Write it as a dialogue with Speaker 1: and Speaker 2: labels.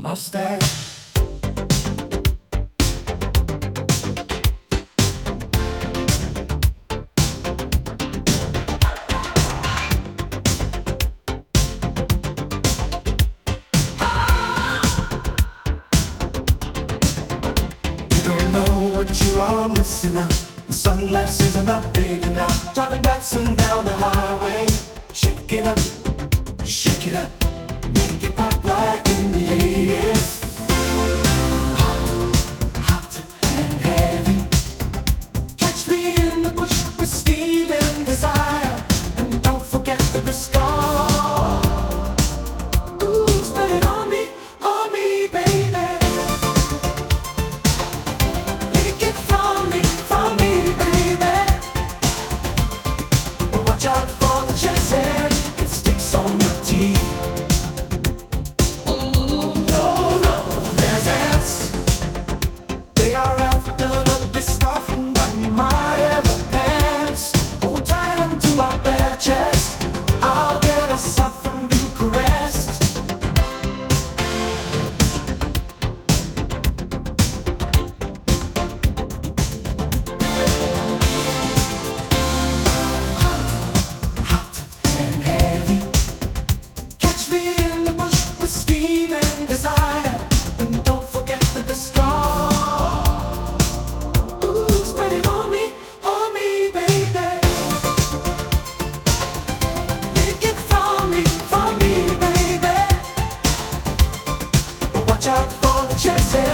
Speaker 1: mustache. You don't know what you are missing out. The sunglasses are not big enough. Driving Datsun down the highway. Shake it up, make it pop like in the 80s. Hot and heavy. Catch me in the bush with steam and desire. And don't forget the scar. Ooh, spend it on me, baby. Take it from me, baby. Watch out for the chaser. It sticks on your teeth. They are after the stuff from my ever pants. Hold tight to my bare chest. I'll get us up from Bucharest. Hot and heavy. Catch me in the bush with steam and desire. And don't forget the scar. Spread it on me, baby. Take it from me, baby. Watch out for the chaser.